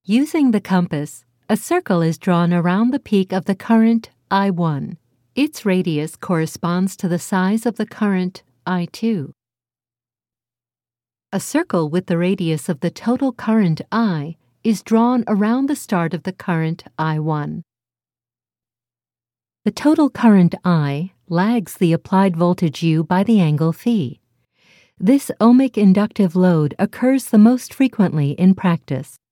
Using the compass, a circle is drawn around the peak of the current I1. Its radius corresponds to the size of the current I2. A circle with the radius of the total current I is drawn around the start of the current I1. The total current I lags the applied voltage U by the angle phi. This ohmic inductive load occurs the most frequently in practice.